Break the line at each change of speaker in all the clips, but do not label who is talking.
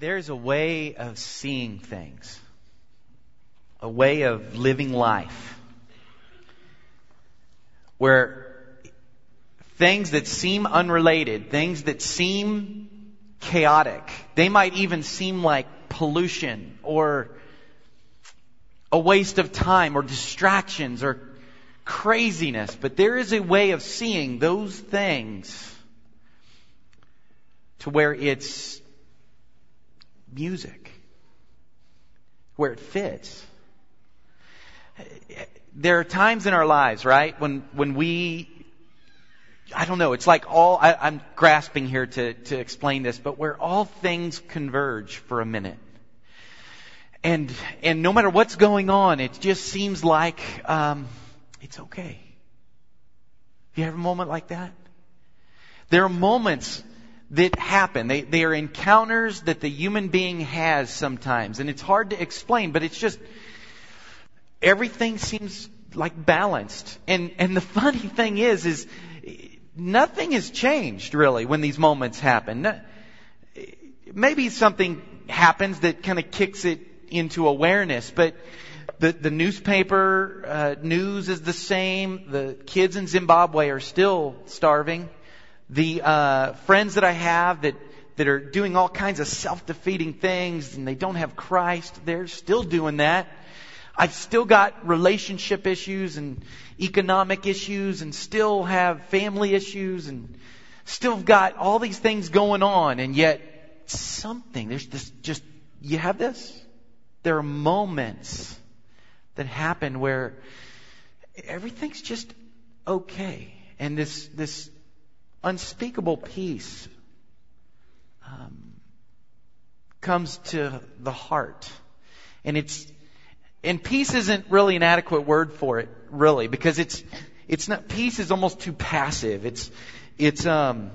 There's a way of seeing things, a way of living life, where things that seem unrelated, things that seem chaotic, they might even seem like pollution or a waste of time or distractions or craziness. But there is a way of seeing those things to where it's music, where it fits. There are times in our lives, right, when we, I don't know, it's like I'm grasping here to explain this, but where all things converge for a minute. And no matter what's going on, it just seems like it's okay. Do you have a moment like that? There are moments that happen. They are encounters that the human being has sometimes. And it's hard to explain, but it's just, everything seems like balanced. And the funny thing is nothing has changed really when these moments happen. Maybe something happens that kind of kicks it into awareness, but the newspaper news is the same. The kids in Zimbabwe are still starving. The friends that I have that are doing all kinds of self-defeating things and they don't have Christ, they're still doing that. I've still got relationship issues and economic issues and still have family issues and still got all these things going on, and yet there's this just, you have this? There are moments that happen where everything's just okay. And this unspeakable peace comes to the heart. And peace isn't really an adequate word for it, really, because it's not, peace is almost too passive. It's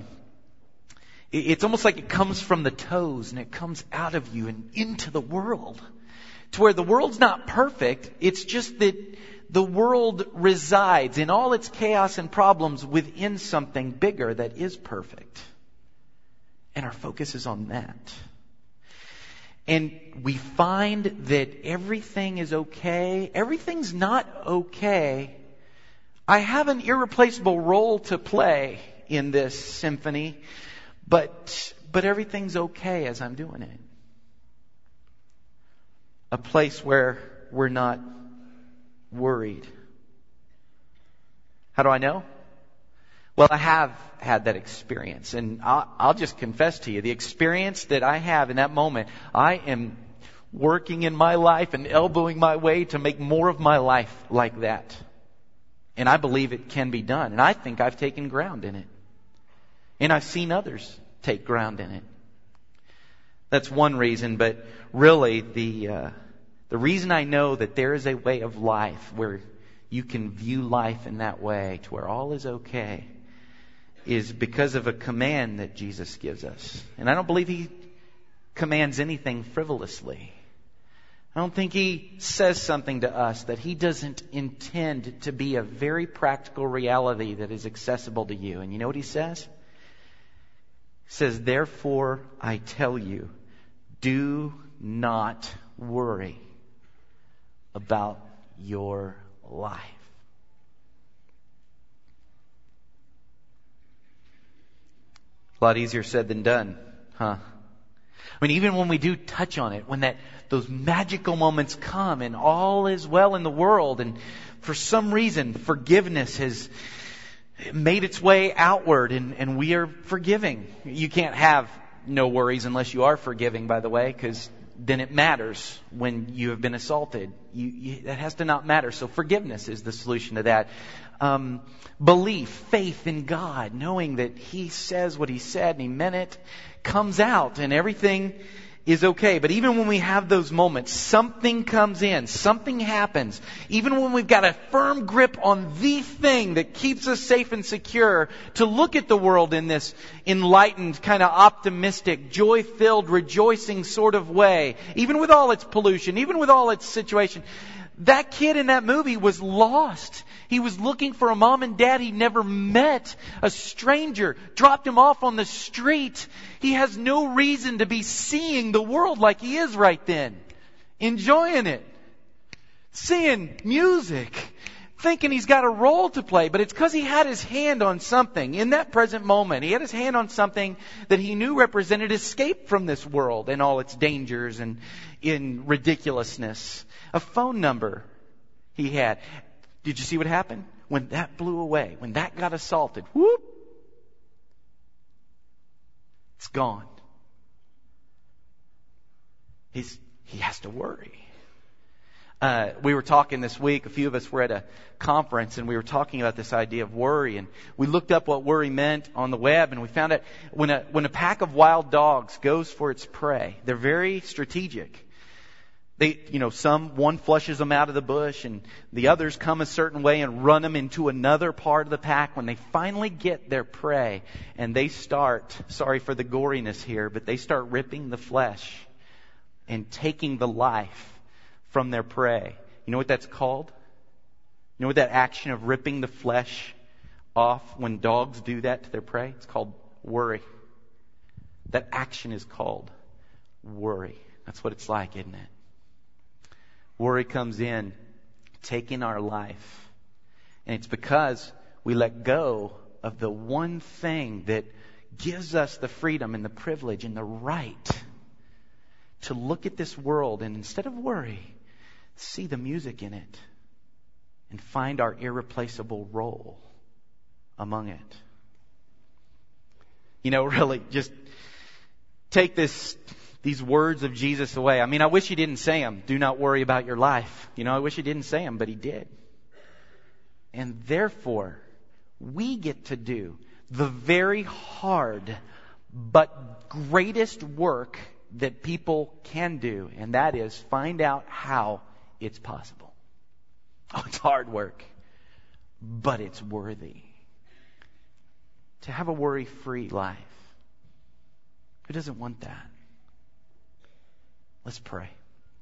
almost like it comes from the toes and it comes out of you and into the world. To where the world's not perfect, it's just that the world resides in all its chaos and problems within something bigger that is perfect. And our focus is on that. And we find that everything is okay. Everything's not okay. I have an irreplaceable role to play in this symphony, but everything's okay as I'm doing it. A place where we're not worried. How do I know? Well, I have had that experience, and I'll just confess to you, the experience that I have in that moment, I am working in my life and elbowing my way to make more of my life like that. And I believe it can be done, and I think I've taken ground in it. And I've seen others take ground in it. That's one reason, but really the reason I know that there is a way of life where you can view life in that way, to where all is okay, is because of a command that Jesus gives us. And I don't believe He commands anything frivolously. I don't think He says something to us that He doesn't intend to be a very practical reality that is accessible to you. And you know what He says? He says, therefore I tell you, do not worry about your life. A lot easier said than done, huh? I mean, even when we do touch on it, when those magical moments come and all is well in the world, and for some reason forgiveness has made its way outward and we are forgiving. You can't have no worries unless you are forgiving, by the way, because then it matters when you have been assaulted. That has to not matter. So forgiveness is the solution to that. Belief, faith in God, knowing that He says what He said and He meant it, comes out and everything is okay. But even when we have those moments, something comes in, something happens. Even when we've got a firm grip on the thing that keeps us safe and secure, to look at the world in this enlightened, kind of optimistic, joy-filled, rejoicing sort of way, even with all its pollution, even with all its situation, That kid in that movie was lost. He was looking for a mom and dad he never met. A stranger dropped him off on the street. He has no reason to be seeing the world like he is right then. Enjoying it. Seeing music. Thinking he's got a role to play. But it's because he had his hand on something in that present moment. He had his hand on something that he knew represented escape from this world and all its dangers and in ridiculousness. A phone number he had. Did you see what happened? When that blew away, when that got assaulted, whoop, it's gone. He has to worry. We were talking this week, a few of us were at a conference and we were talking about this idea of worry, and we looked up what worry meant on the web, and we found out when a pack of wild dogs goes for its prey, they're very strategic. One flushes them out of the bush and the others come a certain way and run them into another part of the pack when they finally get their prey, and they start, sorry for the goriness here, but they start ripping the flesh and taking the life from their prey. You know what that's called? You know what that action of ripping the flesh off when dogs do that to their prey? It's called worry. That action is called worry. That's what it's like, isn't it? Worry comes in, taking our life. And it's because we let go of the one thing that gives us the freedom and the privilege and the right to look at this world and instead of worry, see the music in it and find our irreplaceable role among it. Really just take these words of Jesus away. I mean, I wish He didn't say them. Do not worry about your life. I wish He didn't say them, but He did. And therefore, we get to do the very hard but greatest work that people can do, and that is find out how it's possible. Oh, it's hard work, but it's worthy. To have a worry-free life. Who doesn't want that? Let's pray.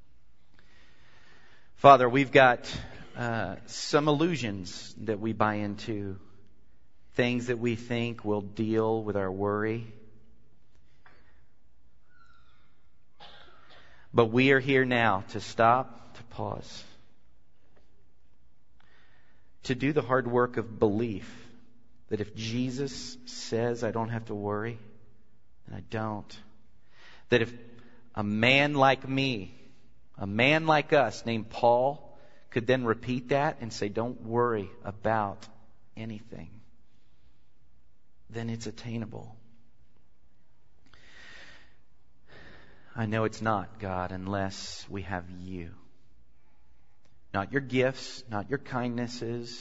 Father, we've got some illusions that we buy into. Things that we think will deal with our worry. But we are here now to stop, to pause. To do the hard work of belief that if Jesus says I don't have to worry, then I don't. That if a man like me, a man like us named Paul, could then repeat that and say, don't worry about anything, then it's attainable. I know it's not, God, unless we have You. Not your gifts, not your kindnesses.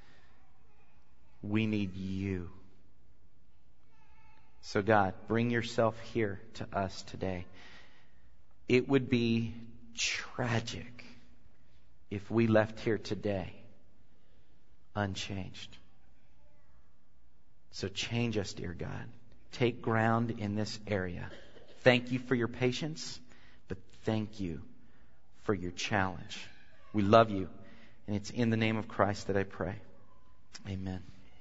We need You. So God, bring Yourself here to us today. It would be tragic if we left here today unchanged. So change us, dear God. Take ground in this area. Thank You for Your patience, but thank You for Your challenge. We love You, and it's in the name of Christ that I pray. Amen.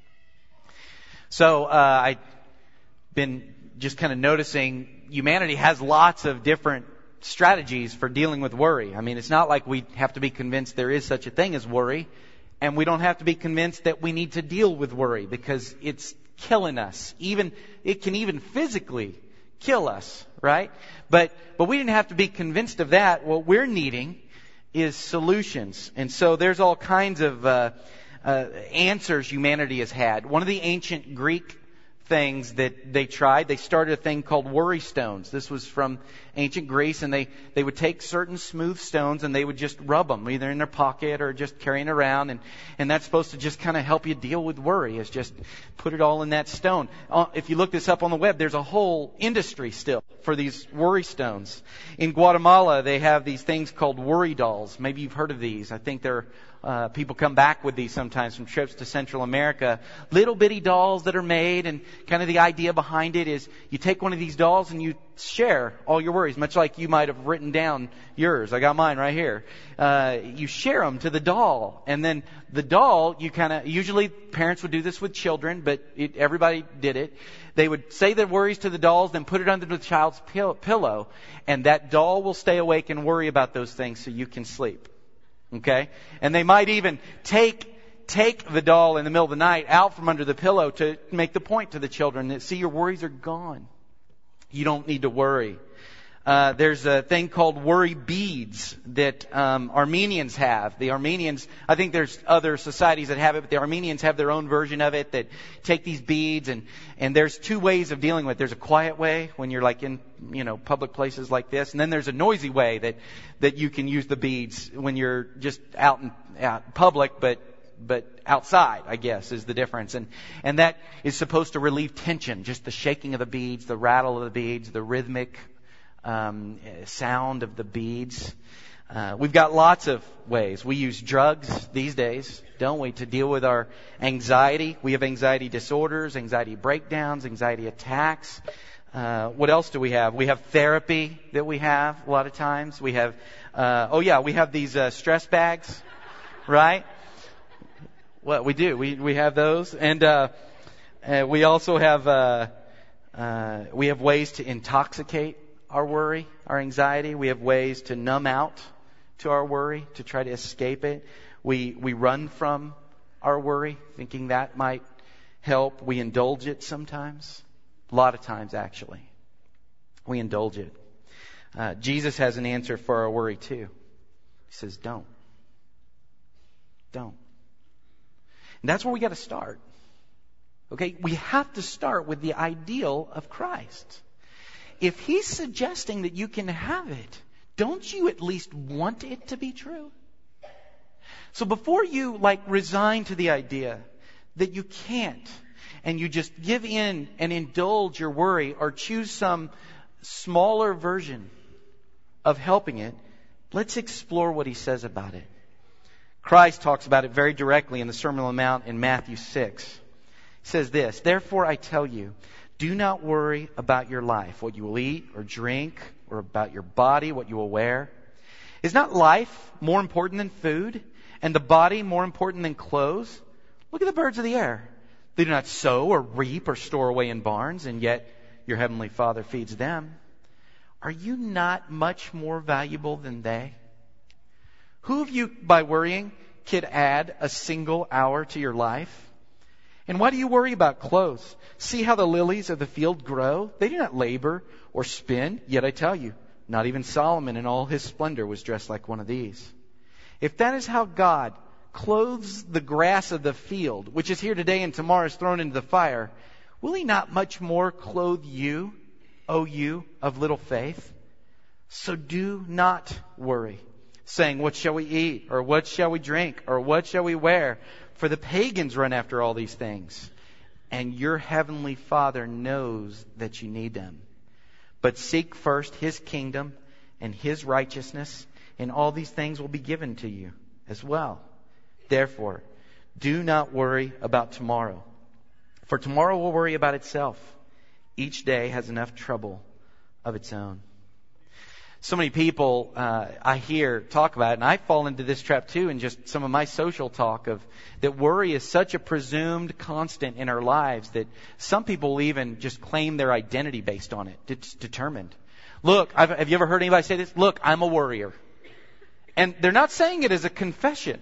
So I've been just kind of noticing humanity has lots of different strategies for dealing with worry. I mean, it's not like we have to be convinced there is such a thing as worry, and we don't have to be convinced that we need to deal with worry because it's killing us. It can even physically kill us, right? But we didn't have to be convinced of that. What we're needing is solutions. And so there's all kinds of answers humanity has had. One of the ancient Greek things that they tried, they started a thing called worry stones. This was from ancient Greece, and they would take certain smooth stones and they would just rub them, either in their pocket or just carrying around, and that's supposed to just kind of help you deal with worry, is just put it all in that stone. If you look this up on the web, there's a whole industry still for these worry stones. In Guatemala, they have these things called worry dolls. Maybe you've heard of these. I think they're People come back with these sometimes from trips to Central America. Little bitty dolls that are made, and kind of the idea behind it is you take one of these dolls and you share all your worries, much like you might have written down yours. I got mine right here. You share them to the doll, and then the doll, usually parents would do this with children, but everybody did it. They would say their worries to the dolls, then put it under the child's pillow, and that doll will stay awake and worry about those things so you can sleep. Okay? And they might even take the doll in the middle of the night out from under the pillow to make the point to the children that, see, your worries are gone. You don't need to worry. There's a thing called worry beads that Armenians have. The Armenians, I think there's other societies that have it, but the Armenians have their own version of it that take these beads, and there's two ways of dealing with it. There's a quiet way when you're like in, public places like this, and then there's a noisy way that you can use the beads when you're just out in public, but outside, I guess, is the difference. And that is supposed to relieve tension, just the shaking of the beads, the rattle of the beads, the rhythmic sound of the beads. We've got lots of ways. We use drugs these days, don't we, to deal with our anxiety. We have anxiety disorders, anxiety breakdowns, anxiety attacks. What else do we have? We have therapy that we have a lot of times. We have, we have these stress bags, right? What we do, we have those, and we also have ways to intoxicate our worry, our anxiety. We have ways to numb out to our worry, to try to escape it. We run from our worry, thinking that might help. We indulge it sometimes. A lot of times, actually. We indulge it. Jesus has an answer for our worry, too. He says, don't. Don't. And that's where we got to start. Okay? We have to start with the ideal of Christ. If He's suggesting that you can have it, don't you at least want it to be true? So before you resign to the idea that you can't, and you just give in and indulge your worry or choose some smaller version of helping it, let's explore what He says about it. Christ talks about it very directly in the Sermon on the Mount in Matthew 6. He says this, "Therefore I tell you, do not worry about your life, what you will eat or drink, or about your body, what you will wear. Is not life more important than food, and the body more important than clothes? Look at the birds of the air. They do not sow or reap or store away in barns, and yet your heavenly Father feeds them. Are you not much more valuable than they? Who of you, by worrying, could add a single hour to your life? And why do you worry about clothes? See how the lilies of the field grow? They do not labor or spin. Yet I tell you, not even Solomon in all his splendor was dressed like one of these. If that is how God clothes the grass of the field, which is here today and tomorrow is thrown into the fire, will He not much more clothe you, O you of little faith? So do not worry, saying, what shall we eat? Or what shall we drink? Or what shall we wear? For the pagans run after all these things, and your heavenly Father knows that you need them. But seek first His kingdom and His righteousness, and all these things will be given to you as well. Therefore, do not worry about tomorrow, for tomorrow will worry about itself. Each day has enough trouble of its own." So many people I hear talk about it, and I fall into this trap too in just some of my social talk of that worry is such a presumed constant in our lives that some people will even just claim their identity based on it. It's determined. Look, have you ever heard anybody say this? Look, I'm a worrier. And they're not saying it as a confession.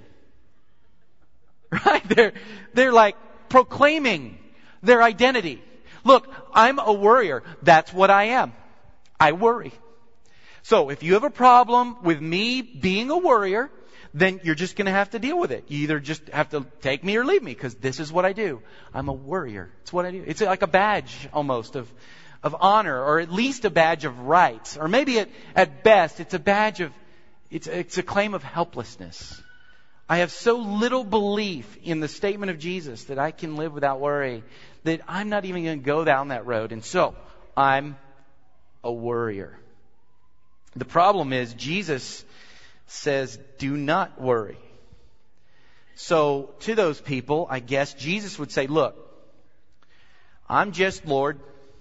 Right? They're like proclaiming their identity. Look, I'm a worrier. That's what I am. I worry. So if you have a problem with me being a worrier, then you're just going to have to deal with it. You either just have to take me or leave me, because this is what I do. I'm a worrier. It's what I do. It's like a badge almost of honor, or at least a badge of rights. Or maybe at best it's a badge of, it's a claim of helplessness. I have so little belief in the statement of Jesus that I can live without worry that I'm not even going to go down that road. And so I'm a worrier. The problem is Jesus says, do not worry. So to those people, I guess Jesus would say, look, I'm just Lord.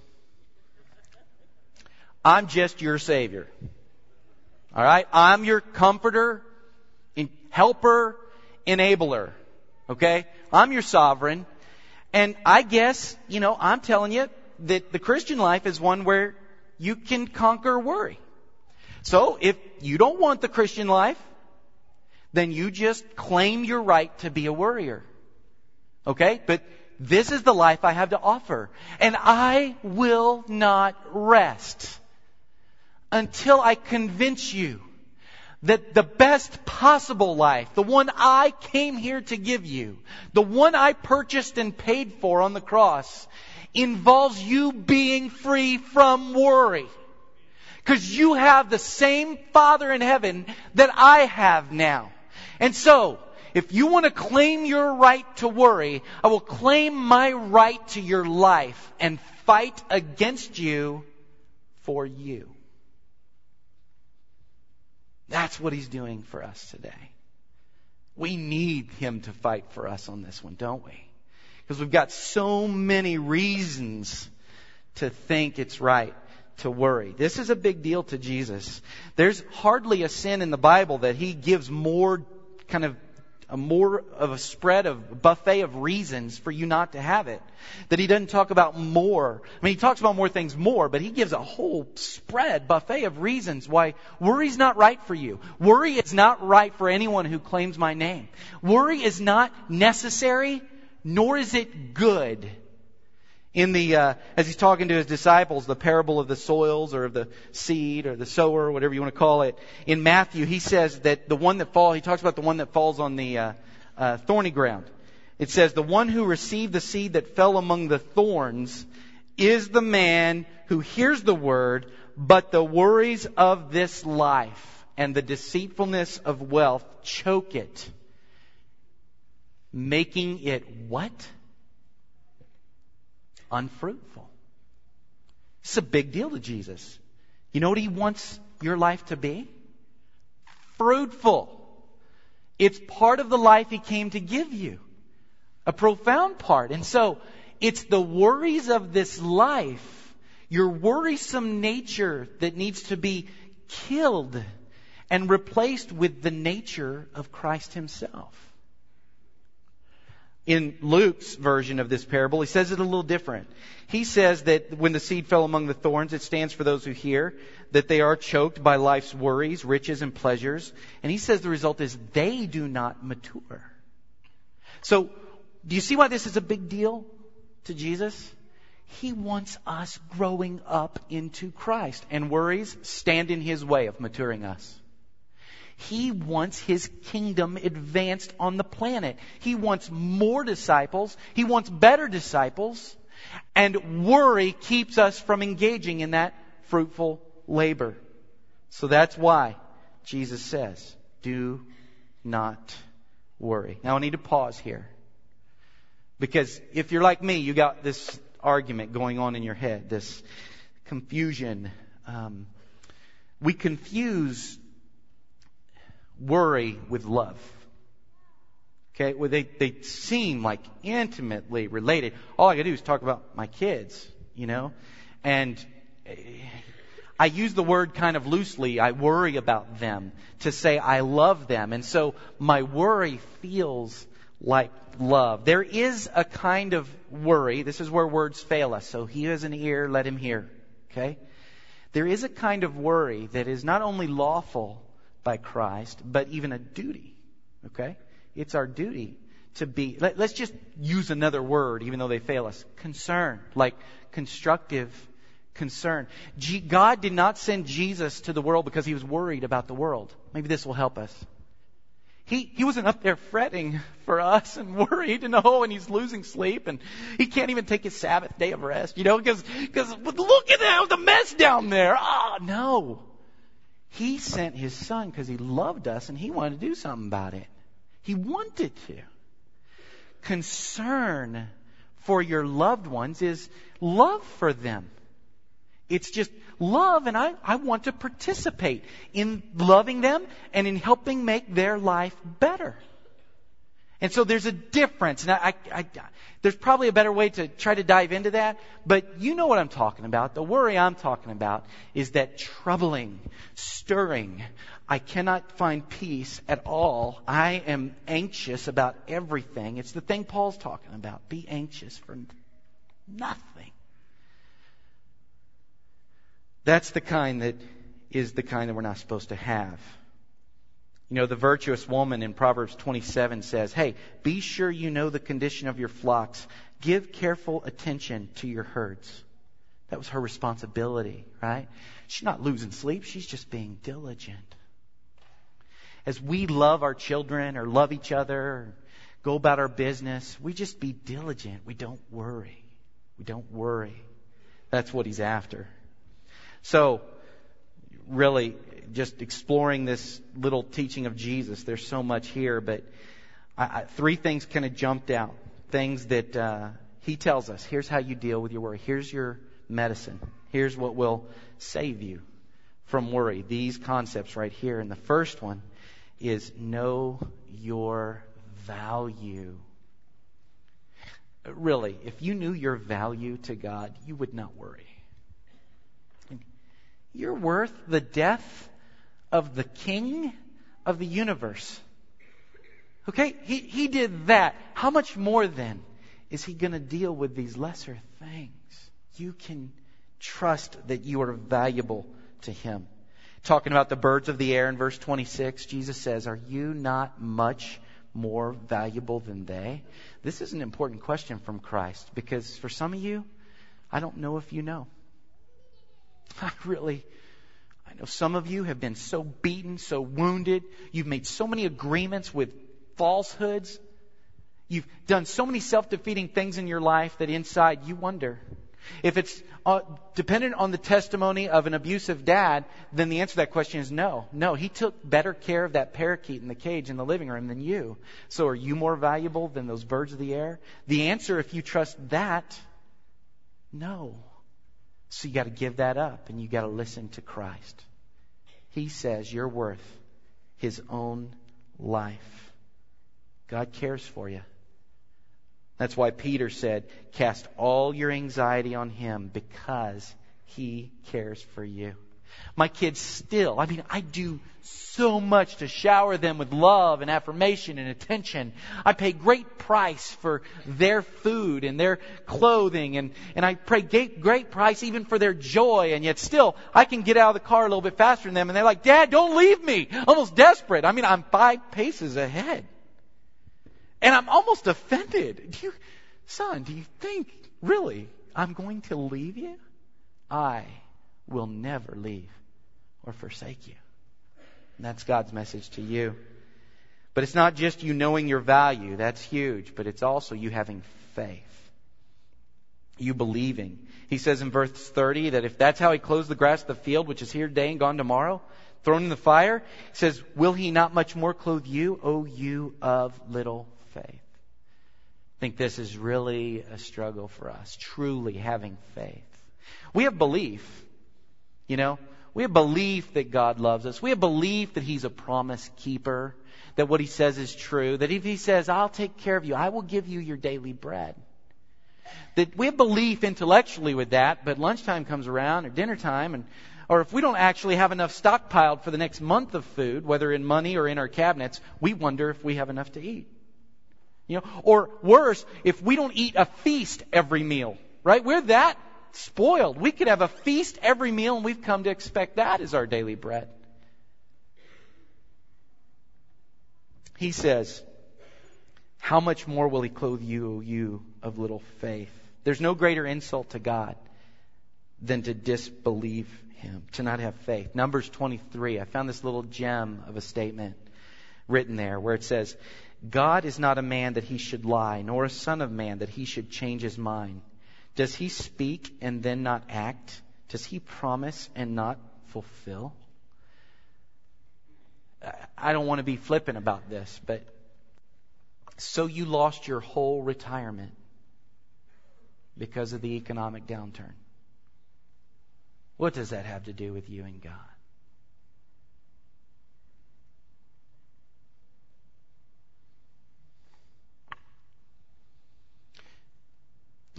I'm just your Savior. All right? I'm your comforter, helper, enabler. Okay? I'm your sovereign. And I guess, I'm telling you that the Christian life is one where you can conquer worry. So if you don't want the Christian life, then you just claim your right to be a worrier. Okay? But this is the life I have to offer. And I will not rest until I convince you that the best possible life, the one I came here to give you, the one I purchased and paid for on the cross, involves you being free from worry. Because you have the same Father in heaven that I have now. And so, if you want to claim your right to worry, I will claim my right to your life and fight against you for you. That's what He's doing for us today. We need Him to fight for us on this one, don't we? Because we've got so many reasons to think it's right to worry. This is a big deal to Jesus. There's hardly a sin in the Bible that He gives more of a spread of buffet of reasons for you not to have it. That He doesn't talk about more. I mean, He talks about more things more, but He gives a whole spread, buffet of reasons why worry's not right for you. Worry is not right for anyone who claims my name. Worry is not necessary, nor is it good. In as He's talking to His disciples, the parable of the soils or of the seed or the sower or whatever you want to call it, in Matthew, He says that He talks about the one that falls on the thorny ground. It says, the one who received the seed that fell among the thorns is the man who hears the word, but the worries of this life and the deceitfulness of wealth choke it, making it what? Unfruitful. It's a big deal to Jesus. You know what He wants your life to be? Fruitful. It's part of the life He came to give you. A profound part. And so, it's the worries of this life, your worrisome nature, that needs to be killed and replaced with the nature of Christ Himself. In Luke's version of this parable, he says it a little different. He says that when the seed fell among the thorns, it stands for those who hear, that they are choked by life's worries, riches, and pleasures. And he says the result is they do not mature. So, do you see why this is a big deal to Jesus? He wants us growing up into Christ. And worries stand in His way of maturing us. He wants His kingdom advanced on the planet. He wants more disciples. He wants better disciples. And worry keeps us from engaging in that fruitful labor. So that's why Jesus says, do not worry. Now I need to pause here. Because if you're like me, you got this argument going on in your head, this confusion. We confuse worry with love. Okay? Well, they seem like intimately related. All I gotta do is talk about my kids, And I use the word kind of loosely. I worry about them to say I love them. And so my worry feels like love. There is a kind of worry. This is where words fail us. So he has an ear, let him hear. Okay? There is a kind of worry that is not only lawful by Christ, but even a duty. Okay? It's our duty to be, let's just use another word, even though they fail us. Concern. Like constructive concern. God did not send Jesus to the world because He was worried about the world. Maybe this will help us. He wasn't up there fretting for us and worried, and He's losing sleep and He can't even take His Sabbath day of rest, because look at the mess down there. No. He sent His Son because He loved us and He wanted to do something about it. He wanted to. Concern for your loved ones is love for them. It's just love, and I want to participate in loving them and in helping make their life better. And so there's a difference. And there's probably a better way to try to dive into that. But you know what I'm talking about. The worry I'm talking about is that troubling, stirring. I cannot find peace at all. I am anxious about everything. It's the thing Paul's talking about. Be anxious for nothing. That's the kind that we're not supposed to have. You know, the virtuous woman in Proverbs 27 says, hey, be sure you know the condition of your flocks. Give careful attention to your herds. That was her responsibility, right? She's not losing sleep. She's just being diligent. As we love our children or love each other or go about our business, we just be diligent. We don't worry. We don't worry. That's what he's after. So, really, just exploring this little teaching of Jesus, there's so much here, but three things kind of jumped out. Things that he tells us. Here's how you deal with your worry. Here's your medicine. Here's what will save you from worry. These concepts right here. And the first one is know your value. Really, if you knew your value to God, you would not worry. You're worth the death of the King of the universe. Okay? He did that. How much more then is he going to deal with these lesser things? You can trust that you are valuable to him. Talking about the birds of the air in verse 26, Jesus says, are you not much more valuable than they? This is an important question from Christ, because for some of you, I don't know if you know. I know some of you have been so beaten, so wounded. You've made so many agreements with falsehoods. You've done so many self-defeating things in your life that inside you wonder. If it's dependent on the testimony of an abusive dad, then the answer to that question is no. No, he took better care of that parakeet in the cage in the living room than you. So are you more valuable than those birds of the air? The answer, if you trust that, no. So you got to give that up and you got to listen to Christ. He says you're worth his own life. God cares for you. That's why Peter said, cast all your anxiety on him because he cares for you. My kids still, I do so much to shower them with love and affirmation and attention. I pay great price for their food and their clothing, and I pay great price even for their joy, and yet still I can get out of the car a little bit faster than them, and they're like, Dad, don't leave me. Almost desperate. I'm 5 paces ahead. And I'm almost offended. Son, do you think, really, I'm going to leave you? I will never leave or forsake you. And that's God's message to you. But it's not just you knowing your value. That's huge. But it's also you having faith. You believing. He says in verse 30 that if that's how he clothes the grass of the field, which is here today and gone tomorrow, thrown in the fire, he says, will he not much more clothe you, O you of little faith? I think this is really a struggle for us, truly having faith. We have belief, we have belief that God loves us. We have belief that he's a promise keeper, that what he says is true, that if he says, I'll take care of you, I will give you your daily bread. That we have belief intellectually with that, but lunchtime comes around or dinner time, or if we don't actually have enough stockpiled for the next month of food, whether in money or in our cabinets, we wonder if we have enough to eat. Or worse, if we don't eat a feast every meal, right? We're that spoiled. We could have a feast every meal, and we've come to expect that as our daily bread. He says, how much more will he clothe you, you of little faith? There's no greater insult to God than to disbelieve him, to not have faith. Numbers 23, I found this little gem of a statement written there where it says, God is not a man that he should lie, nor a son of man that he should change his mind. Does he speak and then not act? Does he promise and not fulfill? I don't want to be flippant about this, but so you lost your whole retirement because of the economic downturn. What does that have to do with you and God?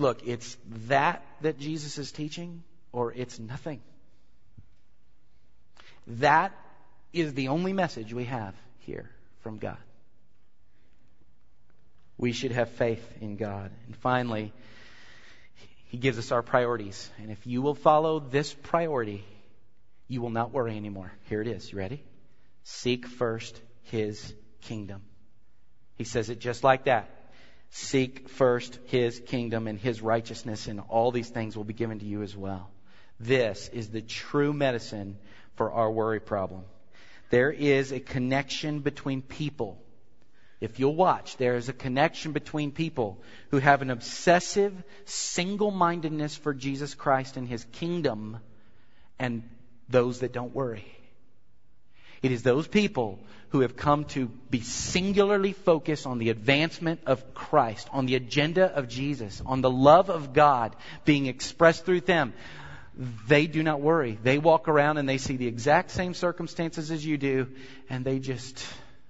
look, it's that Jesus is teaching, or it's nothing. That is the only message we have here from God. We should have faith in God. And finally, He gives us our priorities. And if you will follow this priority, you will not worry anymore. Here it is. You ready? Seek first His kingdom. He says it just like that. Seek first His kingdom and His righteousness, and all these things will be given to you as well. This is the true medicine for our worry problem. There is a connection between people. If you'll watch, there is a connection between people who have an obsessive single-mindedness for Jesus Christ and His kingdom, and those that don't worry. It is those people who have come to be singularly focused on the advancement of Christ, on the agenda of Jesus, on the love of God being expressed through them. They do not worry. They walk around and they see the exact same circumstances as you do, and they just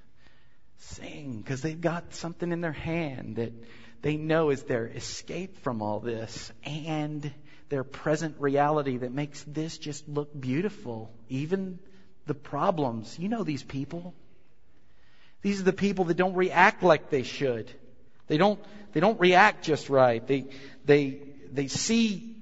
sing because they've got something in their hand that they know is their escape from all this and their present reality that makes this just look beautiful. Even the problems. You know these people. These are the people that don't react like they should. They don't react just right. They see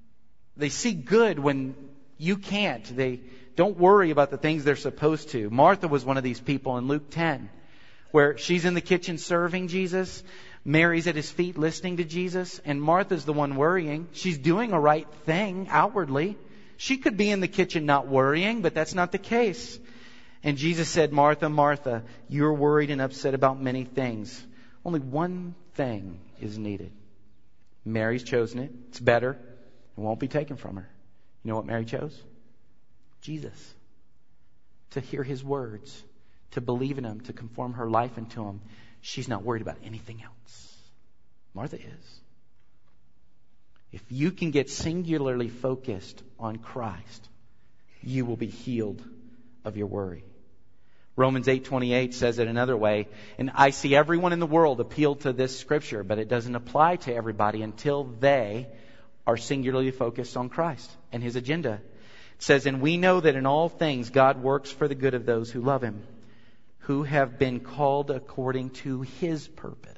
good when you can't. They don't worry about the things they're supposed to. Martha was one of these people in Luke 10, where she's in the kitchen serving Jesus. Mary's at His feet listening to Jesus, and Martha's the one worrying. She's doing a right thing outwardly. She could be in the kitchen not worrying, but that's not the case. And Jesus said, Martha, Martha, you're worried and upset about many things. Only one thing is needed. Mary's chosen it. It's better. It won't be taken from her. You know what Mary chose? Jesus. To hear His words, to believe in Him, to conform her life into Him. She's not worried about anything else. Martha is. If you can get singularly focused on Christ, you will be healed of your worry. Romans 8:28 says it another way, and I see everyone in the world appeal to this scripture, but it doesn't apply to everybody until they are singularly focused on Christ and His agenda. It says, and we know that in all things God works for the good of those who love Him, who have been called according to His purpose.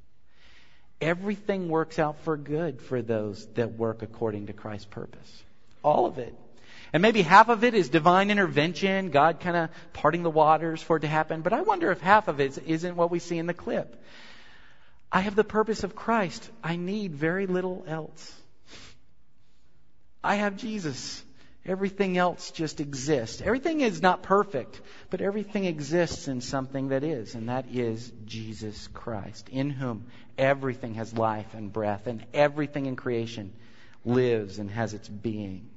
Everything works out for good for those that work according to Christ's purpose. All of it. And maybe half of it is divine intervention, God kind of parting the waters for it to happen. But I wonder if half of it isn't what we see in the clip. I have the purpose of Christ. I need very little else. I have Jesus. Everything else just exists. Everything is not perfect, but everything exists in something that is, and that is Jesus Christ, in whom everything has life and breath, and everything in creation lives and has its being.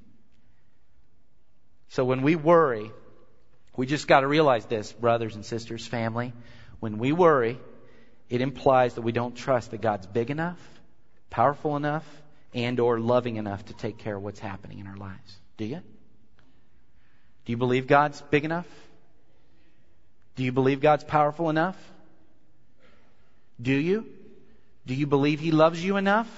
So when we worry, we just got to realize this, brothers and sisters, family. When we worry, it implies that we don't trust that God's big enough, powerful enough, and or loving enough to take care of what's happening in our lives. Do you? Do you believe God's big enough? Do you believe God's powerful enough? Do you? Do you believe He loves you enough?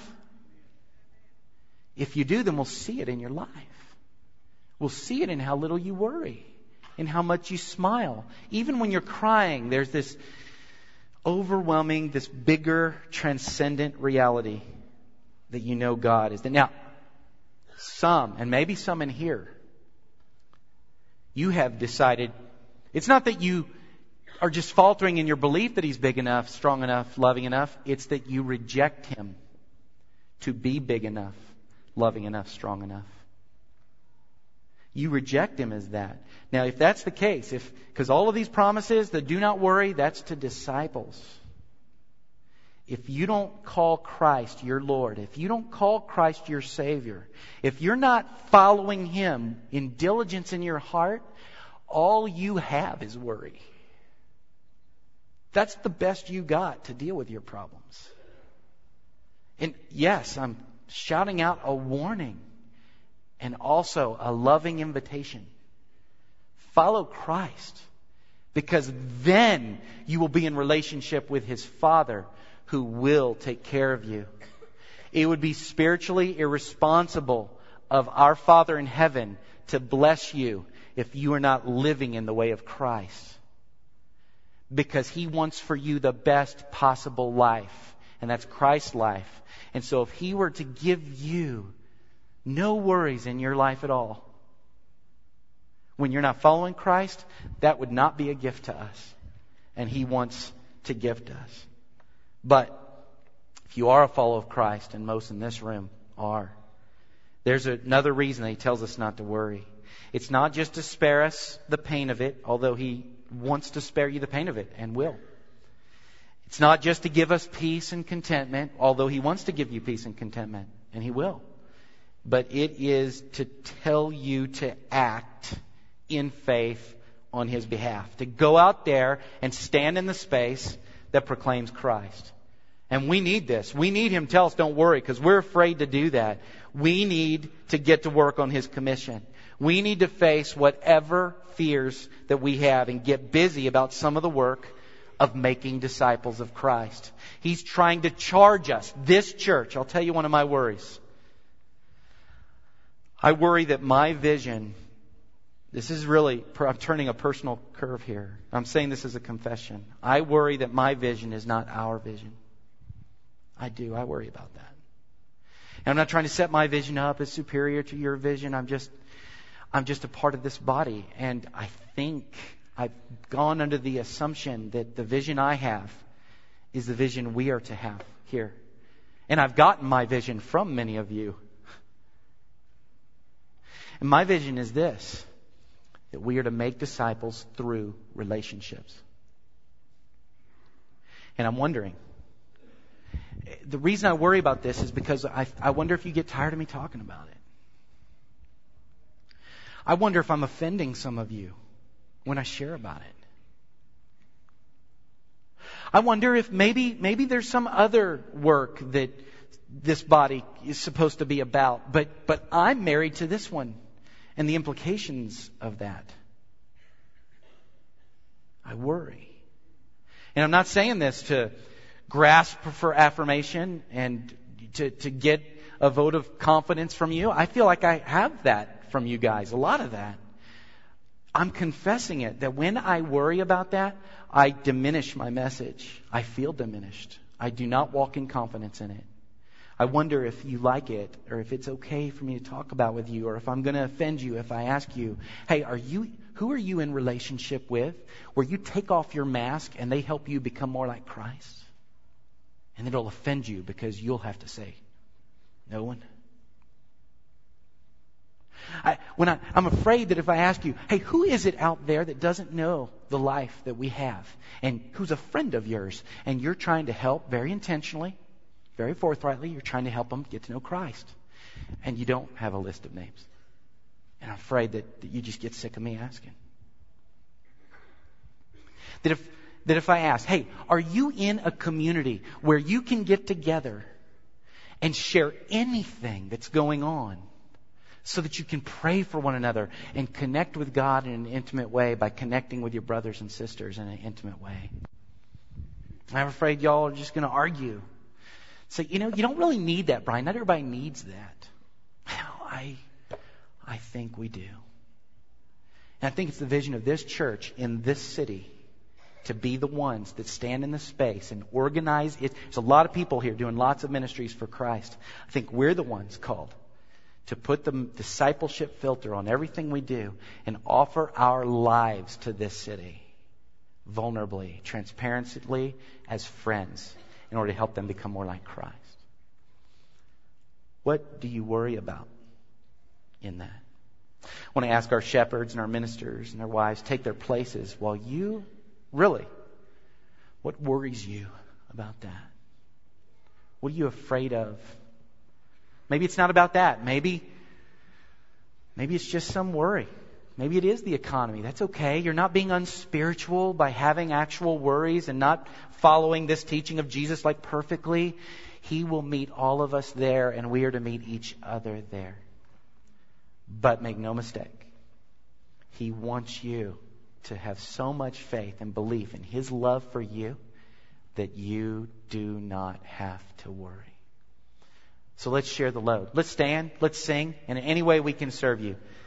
If you do, then we'll see it in your life. We'll see it in how little you worry, in how much you smile. Even when you're crying, there's this overwhelming, this bigger, transcendent reality that you know God is. Now, some, and maybe some in here, you have decided, it's not that you are just faltering in your belief that He's big enough, strong enough, loving enough. It's that you reject Him to be big enough, loving enough, strong enough. You reject Him as that. Now, if that's the case, because all of these promises, the do not worry, that's to disciples. If you don't call Christ your Lord, if you don't call Christ your Savior, if you're not following Him in diligence in your heart, all you have is worry. That's the best you got to deal with your problems. And yes, I'm shouting out a warning and also a loving invitation. Follow Christ, because then you will be in relationship with His Father, who will take care of you. It would be spiritually irresponsible of our Father in heaven to bless you if you are not living in the way of Christ. Because He wants for you the best possible life. And that's Christ's life. And so if He were to give you no worries in your life at all, when you're not following Christ, that would not be a gift to us. And He wants to gift us. But if you are a follower of Christ, and most in this room are, there's another reason that He tells us not to worry. It's not just to spare us the pain of it, although He wants to spare you the pain of it, and will. It's not just to give us peace and contentment, although He wants to give you peace and contentment, and He will. But it is to tell you to act in faith on His behalf. To go out there and stand in the space that proclaims Christ. And we need this. We need Him to tell us don't worry, because we're afraid to do that. We need to get to work on His commission. We need to face whatever fears that we have and get busy about some of the work of making disciples of Christ. He's trying to charge us. This church, I'll tell you one of my worries. I worry that my vision, this is really, I'm turning a personal curve here. I'm saying this as a confession. I worry that my vision is not our vision. I do. I worry about that. And I'm not trying to set my vision up as superior to your vision. I'm just a part of this body. And I think I've gone under the assumption that the vision I have is the vision we are to have here. And I've gotten my vision from many of you. And my vision is this, that we are to make disciples through relationships. And I'm wondering, the reason I worry about this is because I wonder if you get tired of me talking about it. I wonder if I'm offending some of you when I share about it. I wonder if maybe there's some other work that this body is supposed to be about, but I'm married to this one and the implications of that. I worry. And I'm not saying this to grasp for affirmation and to get a vote of confidence from you. I feel like I have that from you guys, a lot of that. I'm confessing it, that when I worry about that, I diminish my message. I feel diminished. I do not walk in confidence in it. I wonder if you like it, or if it's okay for me to talk about with you, or if I'm going to offend you if I ask you, hey, who are you in relationship with where you take off your mask and they help you become more like Christ? And it'll offend you because you'll have to say, no one. I'm afraid that if I ask you, hey, who is it out there that doesn't know the life that we have and who's a friend of yours, and you're trying to help very intentionally, very forthrightly, you're trying to help them get to know Christ, and you don't have a list of names. And I'm afraid that you just get sick of me asking. That if I ask, hey, are you in a community where you can get together and share anything that's going on so that you can pray for one another and connect with God in an intimate way by connecting with your brothers and sisters in an intimate way? I'm afraid y'all are just going to argue. Say, you don't really need that, Brian. Not everybody needs that. Well, I think we do. And I think it's the vision of this church in this city to be the ones that stand in the space and organize it. There's a lot of people here doing lots of ministries for Christ. I think we're the ones called to put the discipleship filter on everything we do and offer our lives to this city vulnerably, transparently, as friends, in order to help them become more like Christ. What do you worry about in that? I want to ask our shepherds and our ministers and their wives take their places while you really, what worries you about that? What are you afraid of? Maybe it's not about that. Maybe it's just some worry. Maybe it is the economy. That's okay. You're not being unspiritual by having actual worries and not following this teaching of Jesus like perfectly. He will meet all of us there, and we are to meet each other there. But make no mistake, He wants you to have so much faith and belief in His love for you that you do not have to worry. So let's share the load. Let's stand, let's sing, and in any way we can serve you,